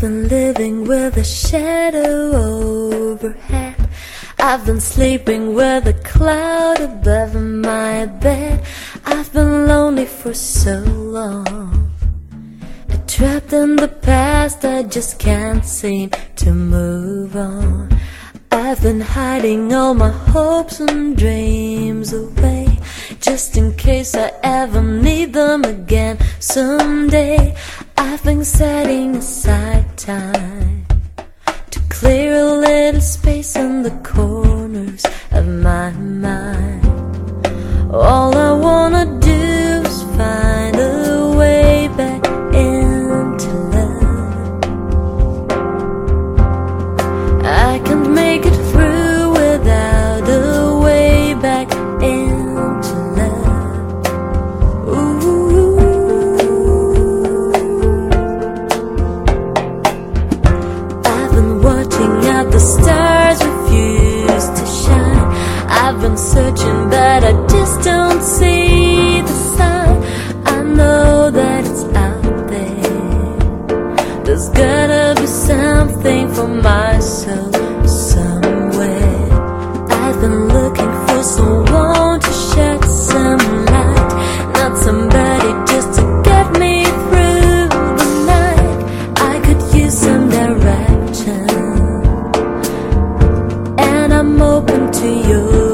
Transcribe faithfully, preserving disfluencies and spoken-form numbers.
been living with a shadow overhead. I've been sleeping with a cloud above my bed. I've been lonely for so long, trapped in the past, I just can't seem to move on. I've been hiding all my hopes and dreams away, just in case I ever need them again someday. I've been setting aside time to clear a little space in the corners of my mind. All I wanna do is find a way back into love. I can't make it through without a way back into love. Ooh. I've been watching out the stars refuse to shine. I've been searching but I just don't see the sign. I know that it's out there. There's gotta be something for my soul somewhere. I've been looking for someone to shed some light, not somebody just to get me through the night. I could use some direction, and I'm open to you.